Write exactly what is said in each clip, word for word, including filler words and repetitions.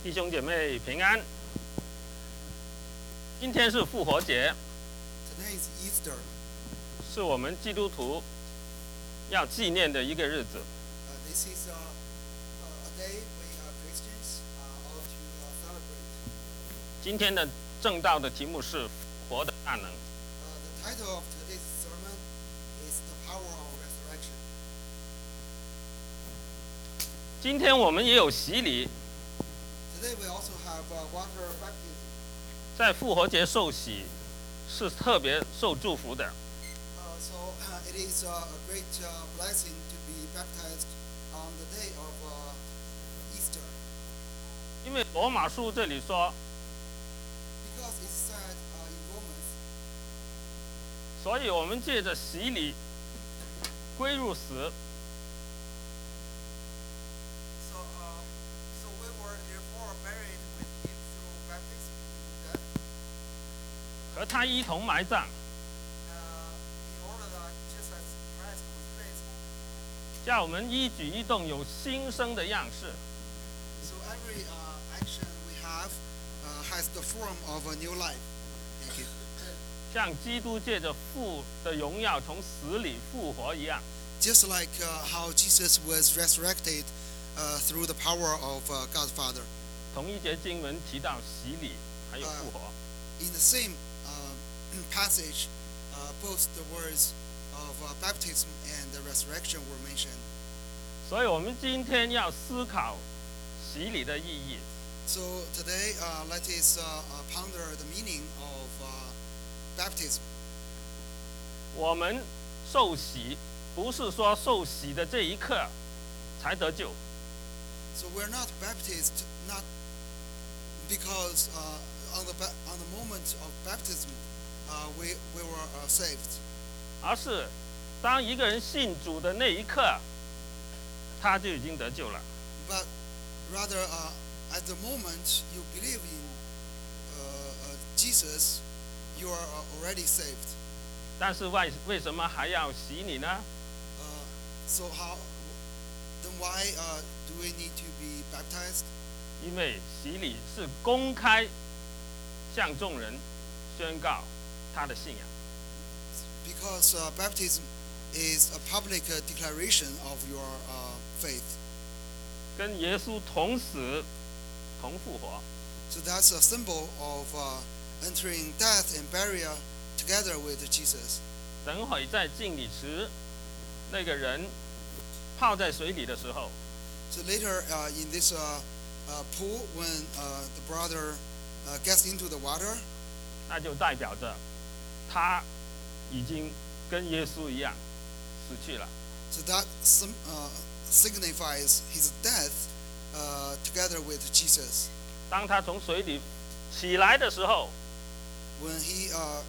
弟兄姐妹平安。今天是复活节， Today is Easter. 是我们基督徒要纪念的一个日子。 Uh, this is uh, uh, a day we uh, Christians uh, ought to uh, celebrate. 今天的正道的题目是复活的大能。 Uh, the title of today's sermon is The Power of Resurrection. 今天我们也有洗礼， Today we also have uh, water baptism. 在复活节受洗是特别受祝福的。 Uh, so uh, it is uh, a great uh, blessing to be baptized on the day of uh, Easter. 因为罗马书这里说， Because it's said uh, in Romans, 所以我们借着洗礼归入死， so, uh, so we were therefore buried with him through baptism into death, 和他一同埋葬， uh, in order that just as Christ was raised, 叫我们一举一动有新生的样式。 so every uh, action we have uh, has the form of a new life. Thank you. 像基督借着父的荣耀从死里复活一样， Just like uh, how Jesus was resurrected uh, through the power of uh, God Father. 同一节经文提到洗礼还有复活。 In the same uh, passage, uh, both the words of uh, baptism and the resurrection were mentioned. 所以我们今天要思考洗礼的意义。 So today, uh, let us uh, uh, ponder the meaning of uh, baptism. 我们受洗不是说受洗的这一刻才得救， So we're not baptized not because uh, on the ba- on the moment of baptism uh, we we were uh, saved, 而是当一个人信主的那一刻，他就已经得救了。 but rather uh, at the moment you believe in uh, uh, Jesus, you are uh, already saved. 但是为为什么还要洗礼呢？ Uh, so how then why uh, do we need to be baptized? 因为洗礼是公开向众人宣告他的信仰。 Because uh, baptism is a public uh, declaration of your uh, faith. 跟耶稣同死同复活， So that's a symbol of uh, entering death and burial together with Jesus. 等会在敬礼池那个人泡在水里的时候， So later uh, in this uh, uh, pool, when uh, the brother uh, gets into the water, 那就代表着他已经跟耶稣一样死去了。 so that sim- uh, signifies his death uh, together with Jesus. 当他从水里起来的时候， When he uh,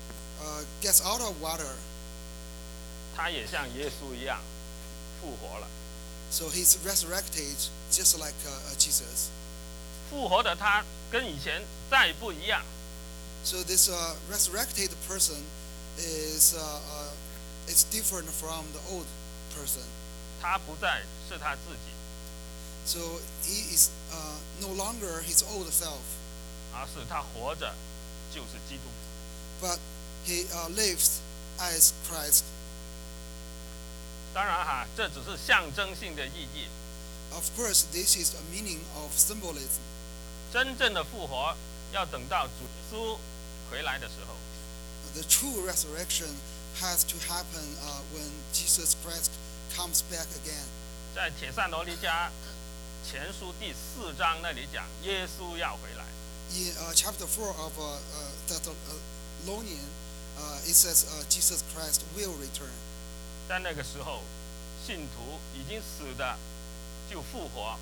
uh, gets out of water, 他也像耶稣一样复活了。 so he's resurrected just like uh, uh, Jesus. 复活的他跟以前再不一样， So this uh, resurrected person is uh, uh, is different from the old person. 他不再是他自己， So he is uh, no longer his old self, 而是他活着就是基督。 but he uh, lives as Christ. 当然哈，这只是象征性的意义， Of course, this is a meaning of symbolism. 真正的复活要等到主耶稣回来的时候。 The true resurrection has to happen uh, when Jesus Christ comes back again. 在帖撒罗尼迦前书第四章那里讲，耶稣要回来。 In uh, chapter four of uh, uh, Thessalonian, uh, it says uh, Jesus Christ will return. 在那个时候，信徒已经死的就复活，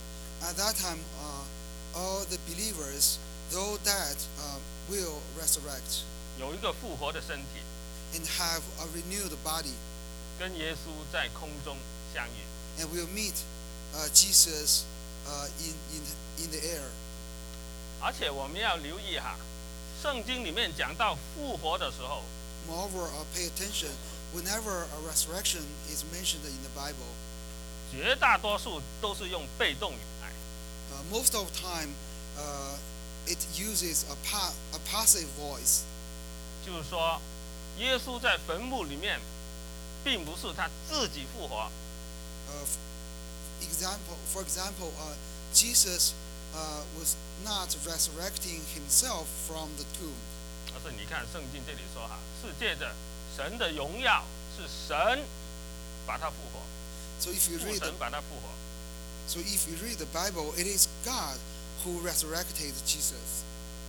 At that time, uh, all the believers, though dead, uh, will resurrect 有一个复活的身体， and have a renewed body, 跟耶稣在空中相遇。 and will meet uh, Jesus uh, in, in, in the air. 而且我们要留意哈，圣经里面讲到复活的时候， Moreover, uh, pay attention whenever a resurrection is mentioned in the Bible. 绝大多数都是用被动语态。 Uh, most of the time, uh, it uses a, pa- a passive voice. 就是说，耶稣在坟墓里面，并不是他自己复活， Uh, f- example, for example, uh, Jesus uh, was not resurrecting himself from the tomb. 而是你看圣经这里说哈，是借着神的荣耀，是神把他复活， So if you 父 read the, 神把他复活。 so if you read the Bible, it is God who resurrected Jesus.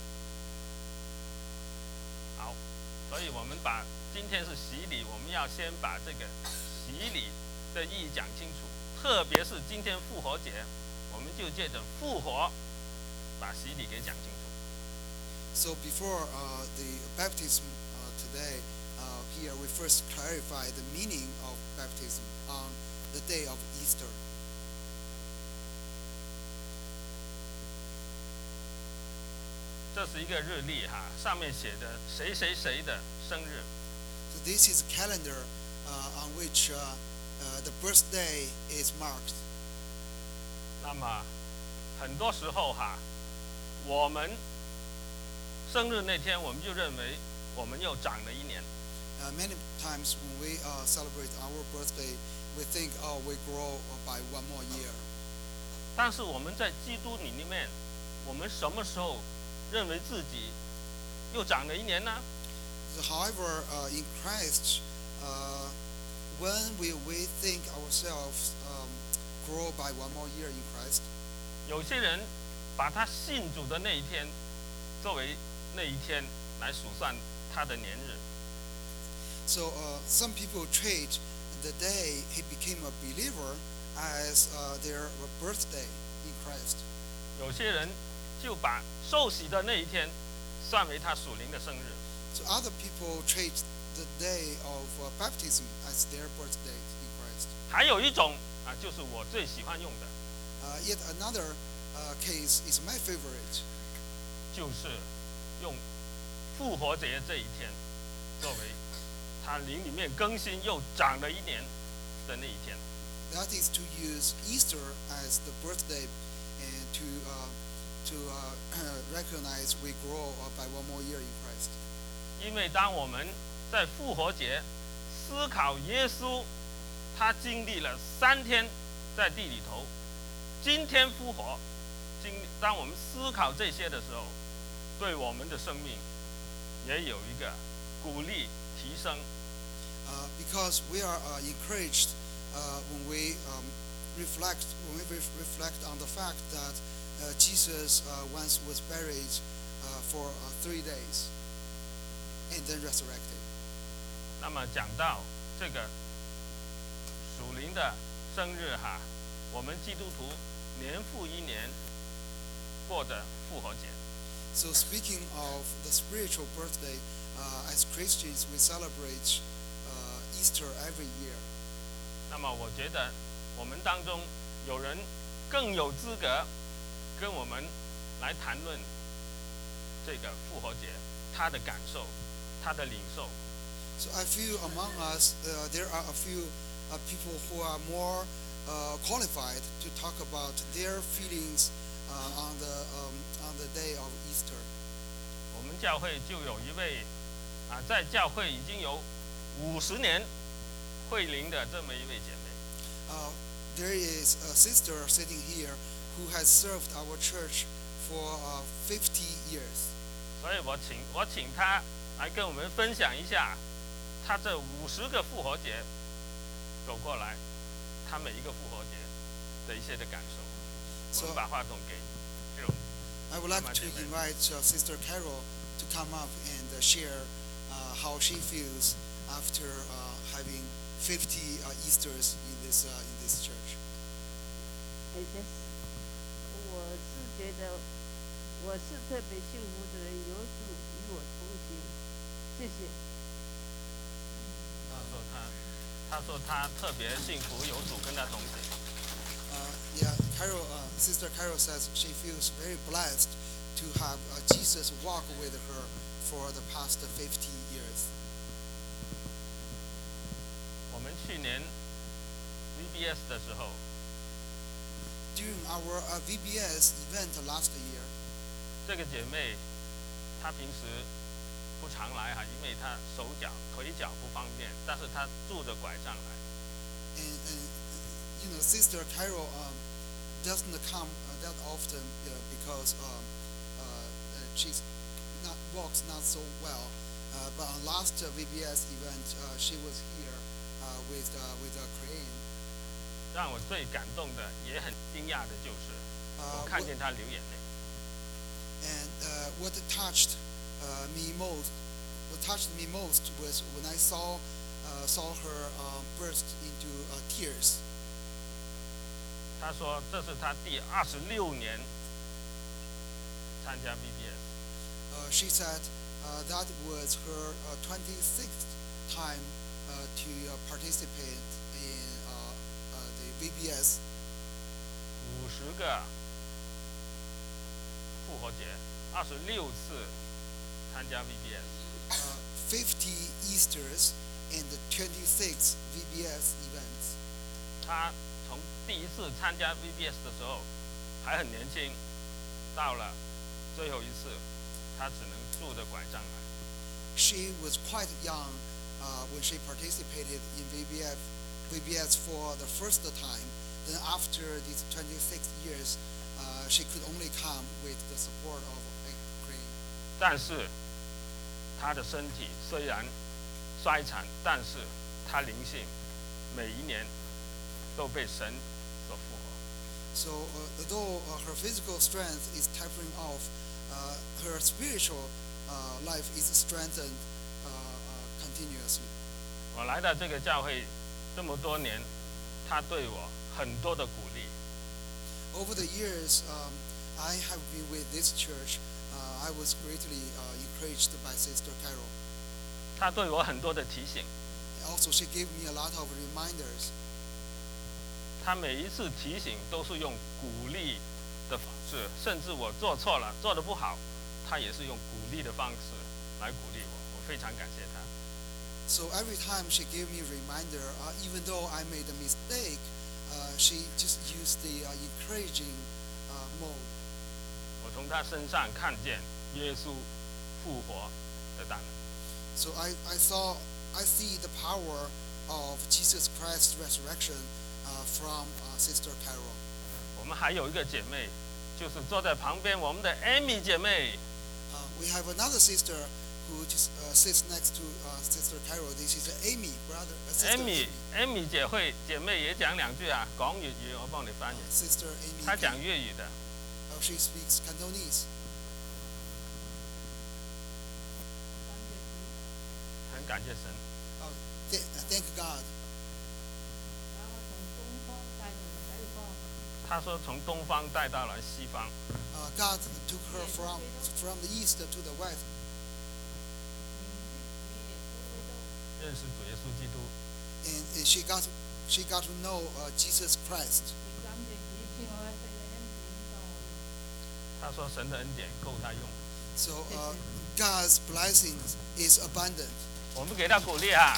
好，所以我们把今天是洗礼，我们要先把这个洗礼的意义讲清楚，特别是今天复活节，我们就借着复活把洗礼给讲清楚。 So before uh, the baptism uh, today, uh, here we first clarify the meaning of baptism on the day of Easter. 这是一个日历哈，上面写着谁谁谁的生日。 So this is a calendar uh, on which uh, uh, the birthday is marked. 那么很多时候哈，我们生日那天，我们就认为我们又长了一年。 Uh, many times when we uh, celebrate our birthday, we think, oh, we grow by one more year. 但是我们在基督里面，我们什么时候认为自己又长了一年呢？ So, however, uh, in Christ, uh, when we, we think ourselves um, grow by one more year in Christ, 有些人把他信主的那一天作为那一天来数算他的年日。 so uh, some people treat the day he became a believer as uh, their birthday in Christ. 有些人就把受洗的那一天算为他属灵的生日。 So other people treat the day of uh, baptism as their birthday in Christ. 还有一种啊，就是我最喜欢用的， Uh, yet another uh, case is my favorite. 就是用复活节这一天作为他灵里面更新又长了一年的那一天。 That is to use Easter as the birthday and to uh, to uh, recognize we grow uh, by one more year in Christ. 因为当我们在复活节思考耶稣，他经历了三天在地里头，今天复活，经当我们思考这些的时候，对我们的生命也有一个鼓励提升。 Uh, because we are uh, encouraged uh, when we um, reflect when we ref- reflect on the fact that uh, Jesus uh, once was buried uh, for uh, three days and then resurrected. 那么讲到这个属灵的生日哈，我们基督徒年复一年过的复活节。 So speaking of the spiritual birthday, uh, as Christians we celebrate uh, Easter every year. 那么我觉得我们当中有人更有资格跟我们来谈论这个复活节，他的感受，他的领受。 So I feel among us uh, there are a few uh, people who are more uh, qualified to talk about their feelings uh, on the um, on the day of Easter. 我们教会就有一位啊，在教会已经有五十年慧灵的这么一位姐妹。 Uh, there is a sister sitting here who has served our church for uh, fifty years. 所以我请我请她来跟我们分享一下，她这五十个复活节走过来，她每一个复活节的一些的感受。我 So 们把话筒给 Carol。 I would like Mama to Amen. invite uh, Sister Carol to come up and uh, share uh, how she feels after uh, having fifty uh, Easters in this uh, in this church. Yes, yes. 我是觉得我是特别幸福的人，有主与我同行。谢谢。 她说她，她说她特别幸福，有主跟她同行。 Uh, yeah, Carol, uh, Sister Carol says she feels very blessed to have uh, Jesus walk with her for the past fifty years. 我们去年 V B S 的时候， during our uh, V B S event last year. 这个姐妹她平时不常来哈，因为她手脚腿脚不方便，但是她拄着拐杖来。 And, and you know, Sister Carol um, doesn't come uh, that often uh, because um, uh, uh, she's not walks not so well. Uh, but on last uh, V B S event, uh, she was here uh, with uh, with a crane. 让我最感动的，也很惊讶的就是，我看见她流眼泪。 And uh, what touched uh, me most, what touched me most was when I saw uh, saw her uh, burst into uh, tears. 她说这是她第二十六年参加 V B S。 Uh, she said uh, that was her uh, twenty-sixth time uh, to uh, participate in uh, uh, the V B S. 五十个复活节，二十六次参加 V B S。 Uh, fifty Easters and twenty-six V B S events. 她从第一次参加 V B S 的时候还很年轻，到了最后一次，她只能拄着拐杖来。 She was quite young uh, when she participated in V B S, V B S for the first time. Then after these twenty-six years, uh, she could only come with the support of a crane. 但是她的身体虽然衰残，但是她灵性每一年都被神所复活。 So uh, although uh, her physical strength is tapering off, uh, her spiritual uh, life is strengthened uh, uh, continuously. 我来到这个教会这么多年，她对我很多的鼓励。 Over the years, um, I have been with this church. Uh, I was greatly uh, encouraged by Sister Carol. 她对我很多的提醒。 Also, she gave me a lot of reminders. 她每一次提醒都是用鼓励的方式，甚至我做错了、做得不好，她也是用鼓励的方式来鼓励我。我非常感谢她。 So every time she gave me a reminder, uh, even though I made a mistake, uh, she just used the uh, encouraging uh, mode. 我从她身上看见耶稣复活的大能。 So I, I saw, I see the power of Jesus Christ's resurrection uh, from uh, Sister Carol. 我们还有一个姐妹，就是坐在旁边，我们的 Amy 姐妹。 Uh, we have another sister who just uh, sits next to uh, Sister Carol. This is Amy, brother. Uh, sister Amy Amy. Amy 姐会姐妹也讲两句啊，讲粤语，我帮你翻译。 Uh, Sister Amy. 她讲粤语的。 Uh, she speaks Cantonese. 很感谢神。 Uh, th- uh, thank God. 她说从东方带到了西方。 Uh, God took her from from the east to the west. 认识主耶稣基督。 And, and she got she got to know uh, Jesus Christ. 她说神的恩典够她用。 So uh, God's blessings is abundant. 我们给她鼓励啊。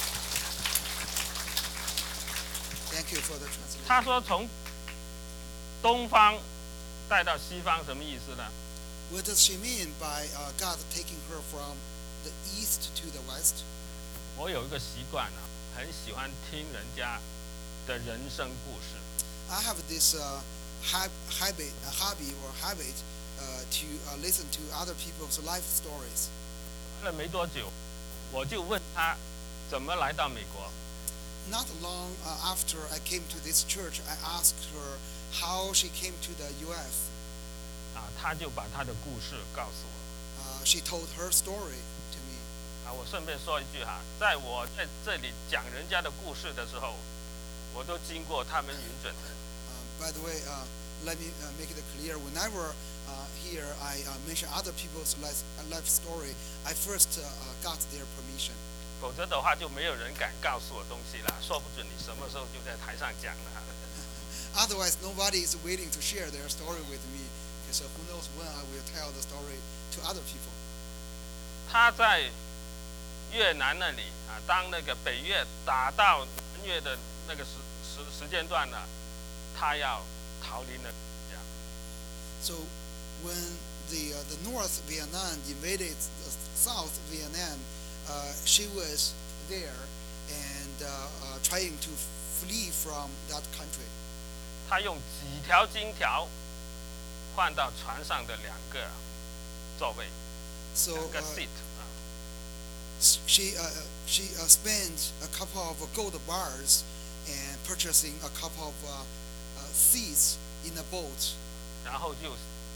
Thank you for the translation. 她说从东方带到西方什么意思呢？ What does she mean by uh, God taking her from the east to the west? 我有一个习惯啊，很喜欢听人家的人生故事。 I have this uh, hab- habit, uh, hobby or habit uh, to uh, listen to other people's life stories. 完了没多久，我就问她怎么来到美国。 Not long uh, after I came to this church, I asked her how she came to the U S. 啊，她就把她的故事告诉我。 Uh, she told her story to me. 啊，我顺便说一句哈，在我在这里讲人家的故事的时候，我都经过他们允准的。 Uh, by the way, uh, let me uh, make it clear. Whenever uh, here I uh, mention other people's life, life story, I first uh, uh, got their permission. 否则的话，就没有人敢告诉我东西了，说不准你什么时候就在台上讲了。 Otherwise, nobody is willing to share their story with me. So who knows when I will tell the story to other people. 他在越南那里啊，当那个北越打到南越的那个时时时间段呢，他要逃离了国家。 So when the uh, the North Vietnam invaded the South Vietnam, uh, she was there and uh, uh, trying to flee from that country. 他用几条金条换到船上的两个座位， So 两个 uh, seat 啊。 she uh, she uh, spent a couple of gold bars and purchasing a couple of uh, uh, seats in a boat. 然后就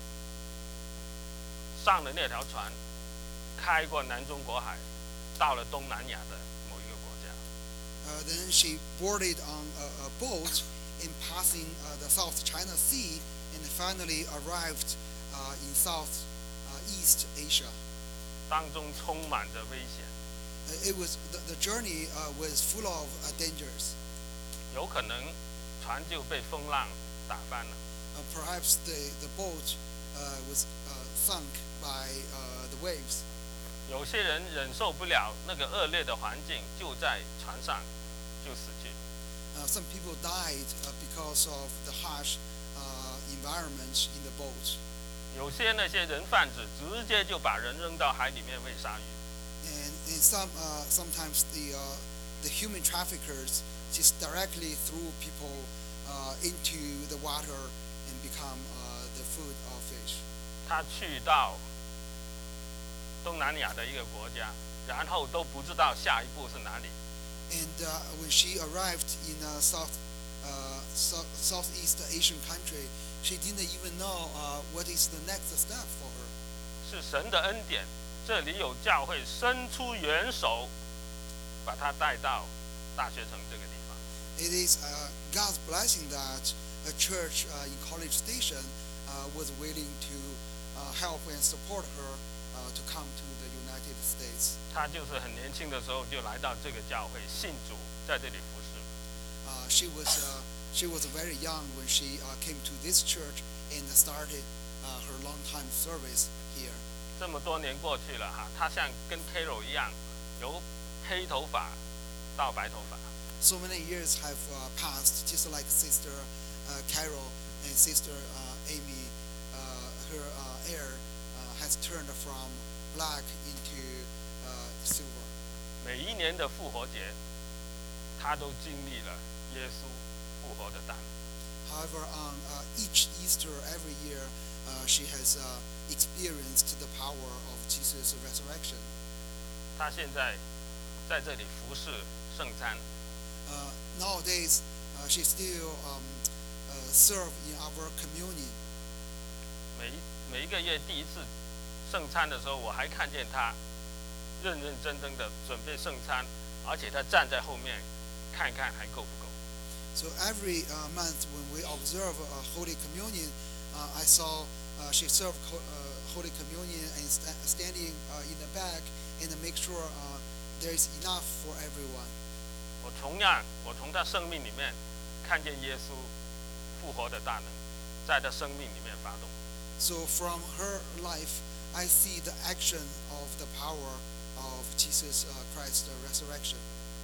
上了那条船，开过南中国海，到了东南亚的某一个国家。 Uh, then she boarded on a, a boat in passing uh, the South China Sea and finally arrived uh, in South uh, East Asia. 当中充满着危险， Uh, it was the, the journey uh, was full of uh, dangers. 有可能船就被风浪打翻了。 Uh, perhaps the the boat uh, was uh, sunk by uh, the waves. 有些人忍受不了那个恶劣的环境，就在船上就死去。 Uh, some people died uh, because of the harsh uh, environment in the boat. 有些那些人贩子直接就把人扔到海里面喂鲨鱼。 And, and some uh, sometimes the uh, the human traffickers just directly threw people uh, into the water and become uh, the food of fish. 他去到东南亚的一个国家，然后都不知道下一步是哪里。 And uh, when she arrived in a South uh, so, Southeast Asian country, she didn't even know uh, what is the next step for her. 是神的恩典，这里有教会伸出援手，把他带到大学城这个地方。 It is uh, God's blessing that a church uh, in College Station uh, was willing to uh, help and support her uh, to come to the United States. 他就是很年轻的时候就来到这个教会信主，在这里服侍。 Uh, she was uh, she was very young when she uh, came to this church and started uh, her long time service here. 这么多年过去了哈，他像跟 Carol 一样，由黑头发到白头发。 So many years have uh, passed, just like Sister uh, Carol and Sister uh, Amy. Uh, her uh, hair uh, has turned from black into uh, silver. 每一年的复活节，他都经历了耶稣复活的大能。 However, on uh, each Easter every year, uh, she has uh, experienced the power of Jesus' resurrection. 他现在在这里服侍圣餐， Uh, nowadays, uh, she still um, uh, serve in our communion. 每一每一个月第一次圣餐的时候，我还看见他认认真真的准备圣餐，而且他站在后面看看还够不够。 So every uh, month when we observe uh, Holy Communion, uh, I saw uh, she served co- uh, Holy Communion and sta- standing uh, in the back and make sure uh, there is enough for everyone. 我同样，我从他生命里面看见耶稣复活的大能，在他生命里面发动。 So from her life, I see the action of the power of Jesus uh, Christ's uh, resurrection.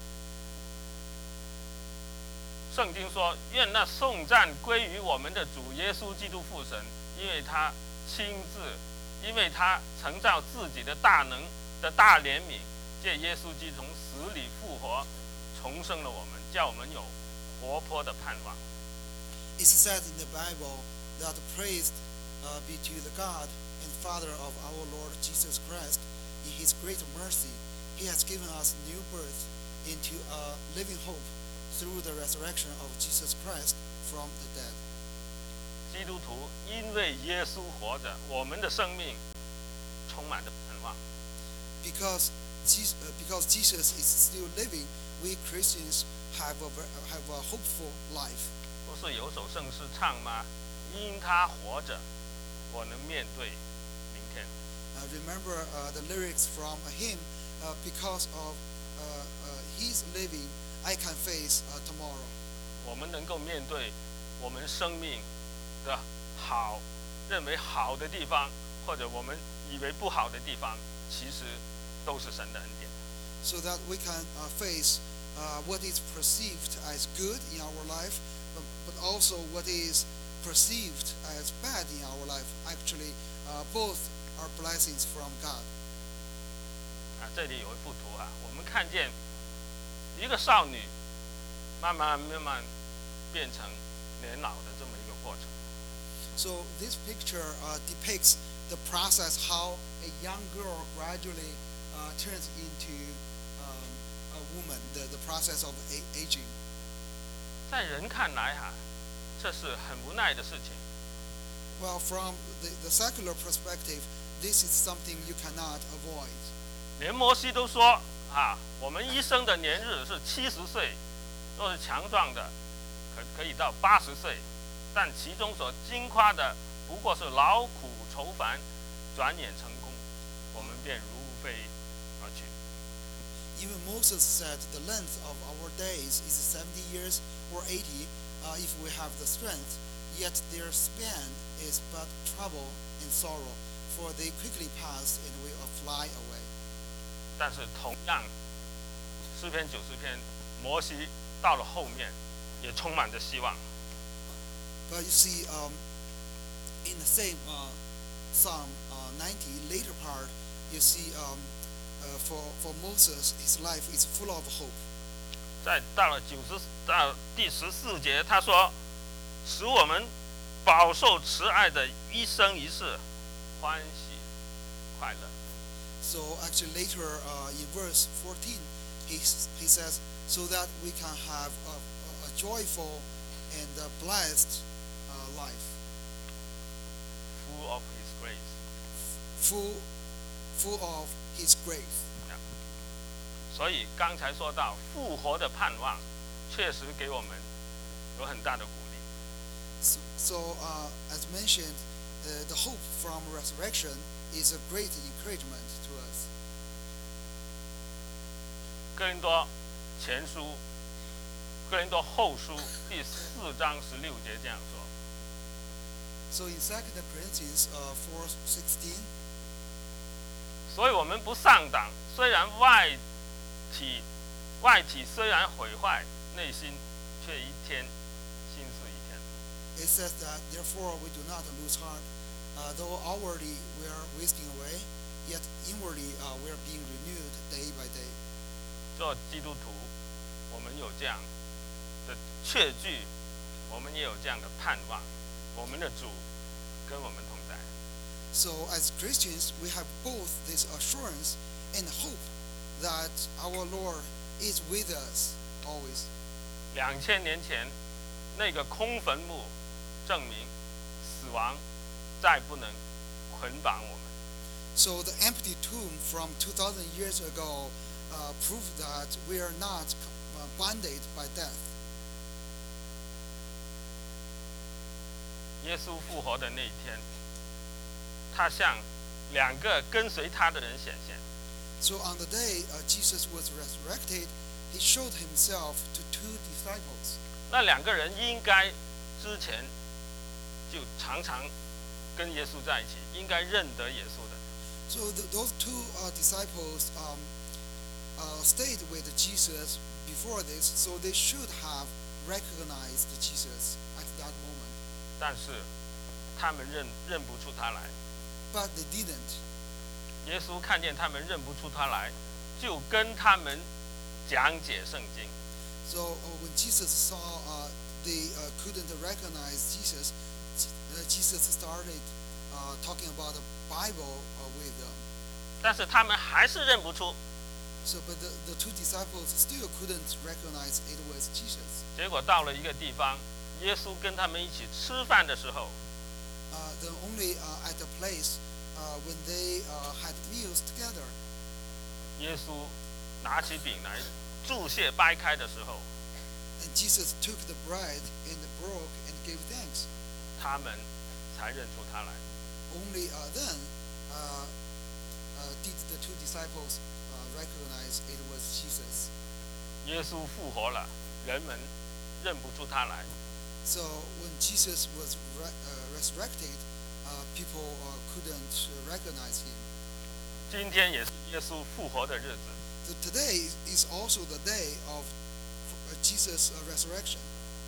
圣经说：“愿那颂赞归于我们的主耶稣基督父神，因为他亲自，因为他曾照自己的大能的大怜悯，借耶稣基督从死里复活，重生了我们，叫我们有活泼的盼望。” It's said in the Bible that praise uh, be to the God and Father of our Lord Jesus Christ. In His great mercy, He has given us new birth into a living hope through the resurrection of Jesus Christ from the dead. 基督徒因为耶稣活着，我们的生命充满着盼望。 Because Jesus, uh, because Jesus is still living, we Christians have a ver- have a hopeful life. 不是有首圣诗唱吗？因他活着，我能面对明天。 Uh, remember uh, the lyrics from a hymn. Uh, because of uh, uh, His living, I can face uh, tomorrow. 我们能够面对我们生命的好，认为好的地方，或者我们以为不好的地方，其实都是神的恩典。 So that we can uh, face uh, what is perceived as good in our life, but, but also what is perceived as bad in our life, actually uh, both are blessings from God. 啊，这里有一幅图啊，我们看见一个少女慢慢慢慢变成年老的这么一个过程。 So this picture uh, depicts the process how a young girl gradually uh, turns into um, a woman, the, the process of a- aging. 在人看来哈、啊，这是很无奈的事情。 Well, from the, the secular perspective, this is something you cannot avoid. 连摩西都说啊，我们一生的年日是七十岁，若是强壮的，可可以到八十岁，但其中所经夸的不过是劳苦愁烦，转眼成功，我们便如飞而去。 Even Moses said the length of our days is seventy years or eighty uh, if we have the strength, yet their span is but trouble and sorrow, for they quickly pass and we will fly away. 但是同样，诗篇九十篇，摩西到了后面也充满着希望。 But you see, um, in the same uh, Psalm uh, ninety, later part, you see um, uh, for, for Moses, his life is full of hope. 在到了九十到第十四节，他说：“使我们饱受慈爱的一生一世，欢喜快乐。” So actually later uh, in verse fourteen, he, he says, so that we can have a, a joyful and a blessed uh, life, Full of His grace。 full, full of his grace. 所以刚才说到复活的盼望，确实给我们有很大的鼓励。 So, so uh, as mentioned, uh, the hope from resurrection is a great encouragement to us. 哥林多前书、哥林多后书第四章十六节这样说： So in Second Corinthians uh, four sixteen, 所以我们不上当，虽然外体外体虽然毁坏，内心却一天心思一天。 it says that therefore we do not lose heart, uh, though outwardly we are wasting away, yet inwardly uh, we are being renewed day by day. 做基督徒，我们有这样的确据，我们也有这样的盼望，我们的主跟我们同在。 So as Christians, we have both this assurance and hope that our Lord is with us always. 两千年前，那个空坟墓证明死亡再不能捆绑我们。 So the empty tomb from two thousand years ago uh, proved that we are not uh, bonded by death. 耶稣复活的那一天，他向两个跟随他的人显现。 So on the day uh, Jesus was resurrected, he showed himself to two disciples. 那两个人应该之前就常常跟耶稣在一起，应该认得耶稣的。 So the, those two uh, disciples um, uh, stayed with Jesus before this, so they should have recognized Jesus at that moment. 但是他们认认不出他来。 But they didn't. 耶稣看见他们认不出他来，就跟他们讲解圣经。 So uh, when Jesus saw uh, they uh, couldn't recognize Jesus, uh, Jesus started uh, talking about the Bible uh, with them. 但是他们还是认不出。 So, but the, the two disciples still couldn't recognize it was Jesus. 结果到了一个地方，耶稣跟他们一起吃饭的时候， Uh, then only uh, at a place uh, when they uh, had meals together, 耶稣拿起饼来注谢掰开的时候， and Jesus took the bread and broke and gave thanks. 他们才认出他来。 Only uh, then uh, uh, did the two disciples uh, recognize it was Jesus. 耶稣复活了，人们认不出他来。 So when Jesus was re- uh, resurrected, uh, people uh, couldn't uh, recognize him. 今天也是耶稣复活的日子。 So today is also the day of uh, Jesus' uh, resurrection.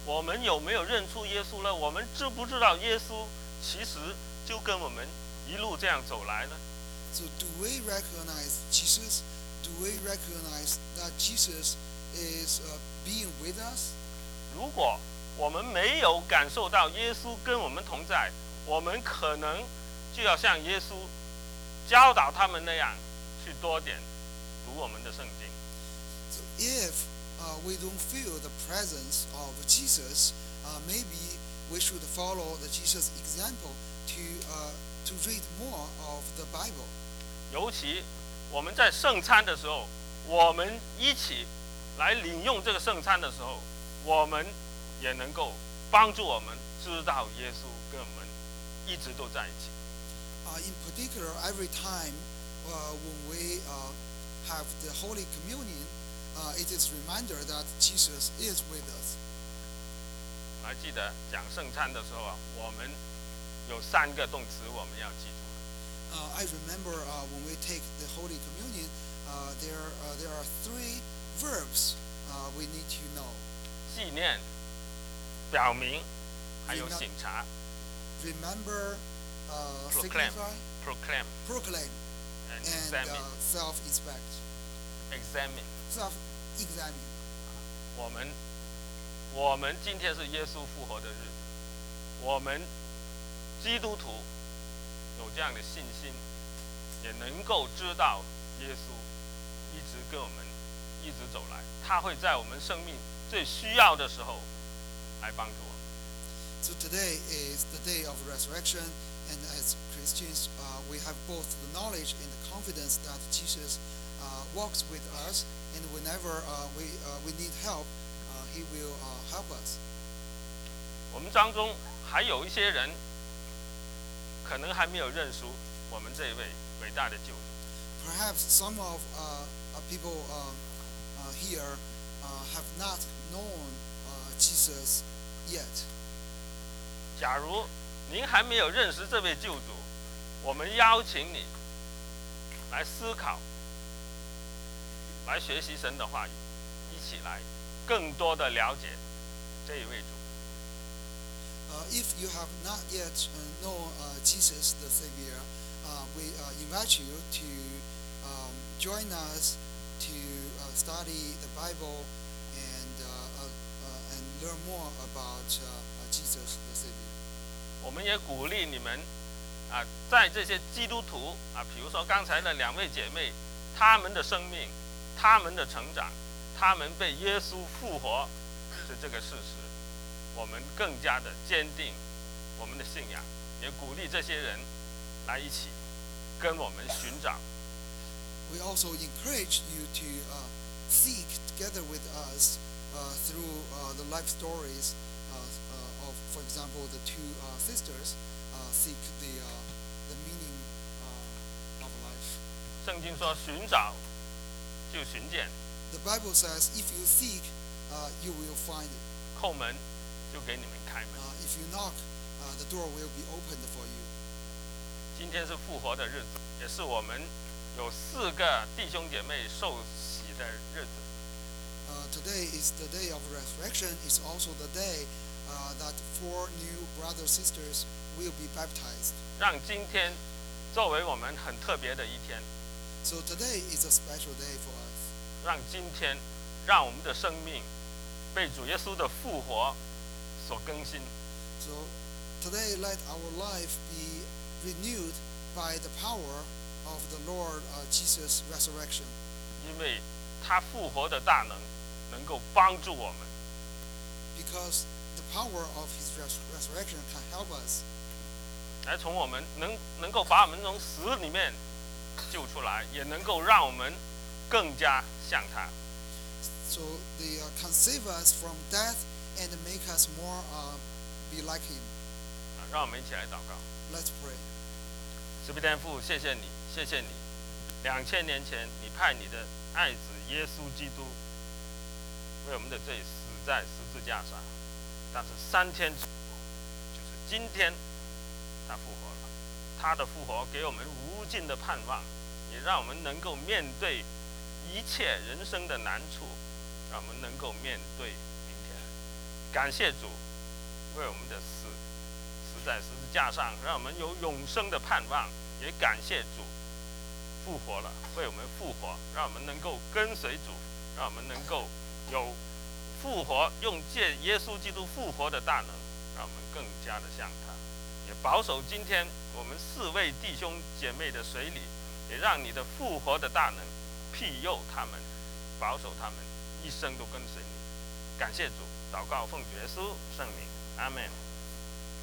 我们有没有认出耶稣呢？我们知不知道耶稣其实就跟我们一路这样走来呢？ So do we recognize Jesus? Do we recognize that Jesus is uh, being with us? 如果我们没有感受到耶稣跟我们同在，我们可能就要像耶稣教导他们那样，去多点读我们的圣经。 So if uh, we don't feel the presence of Jesus, uh, maybe we should follow the Jesus example to uh, to read more of the Bible. 尤其我们在圣餐的时候，我们一起来领用这个圣餐的时候，我们也能够帮助我们知道耶稣跟我们一直都在一起。 Uh, in particular, every time uh, when we uh, have the Holy Communion, uh, it is a reminder that Jesus is with us. 还记得讲圣餐的时候啊，我们有三个动词我们要记住。 Uh, I remember uh, when we take the Holy Communion, uh, there uh, there are three verbs uh, we need to know: 纪念、表明，还有醒察 remember, uh, Proclaim. signify, proclaim proclaim, and and examine uh, self-inspect, examine。 self-examine. 我们我们今天是耶稣复活的日子，我们基督徒有这样的信心，也能够知道耶稣一直跟我们一直走来，他会在我们生命最需要的时候来帮助我们。 So today is the day of resurrection, and as Christians, uh, we have both the knowledge and the confidence that Jesus uh, walks with us, and whenever uh, we uh, we need help, uh, He will uh, help us. 我们当中还有一些人，可能还没有认识我们这一位伟大的救主。 Perhaps some of uh, uh, people uh, uh, here uh, have not known uh, Jesus yet. 假如您还没有认识这位救主，我们邀请你来思考，来学习神的话语，一起来更多的了解这一位主。 Uh, if you have not yet uh, known uh, Jesus the Savior, uh, we uh, invite you to um, join us to uh, study the Bible and uh, uh, uh, and learn more about uh, uh, Jesus the Savior. 我们也鼓励你们啊，在这些基督徒啊，比如说刚才的两位姐妹，她们的生命、她们的成长、她们被耶稣复活的这个事实，我们更加的坚定我们的信仰，也鼓励这些人来一起跟我们寻找。 We also encourage you to uh, seek together with us uh, through uh, the life stories uh, uh, of, for example, the two uh, sisters uh, seek the uh, the meaning uh, of life. 圣经说寻找就寻见， The Bible says, if you seek, uh, you will find it. 叩门就给你们开门。 Uh, if you knock, uh, the door will be opened for you. 今天是复活的日子，也是我们有四个弟兄姐妹受洗的日子。 Uh, today is the day of resurrection. It's also the day uh, that four new brothers sisters will be baptized. 让今天作为我们很特别的一天， So today is a special day for us. 让今天让我们的生命被主耶稣的复活所更新。 So today let our life be renewed by the power of the Lord uh, Jesus' resurrection. 因为他复活的大能能够帮助我们， Because the power of his res- resurrection can help us 来从我们能能够把我们从死里面救出来，也能够让我们更加像他。 so they uh, can save us from death and make us more uh, be like him. 啊，让我们一起来祷告。 Let's pray. 慈悲天父，谢谢你，谢谢你，两千年前你派你的爱子耶稣基督为我们的罪死在十字架上，但是三天之后，就是今天，他复活了。他的复活给我们无尽的盼望，也让我们能够面对一切人生的难处，让我们能够面对明天。 感谢主为我们的死死在十字架上，让我们有永生的盼望，也感谢主复活了，为我们复活，让我们能够跟随主，让我们能够有复活，用借耶稣基督复活的大能，让我们更加的像他。也保守今天我们四位弟兄姐妹的水里，也让你的复活的大能庇佑他们，保守他们一生都跟随你。感谢主，祷告奉主耶稣圣名，阿们。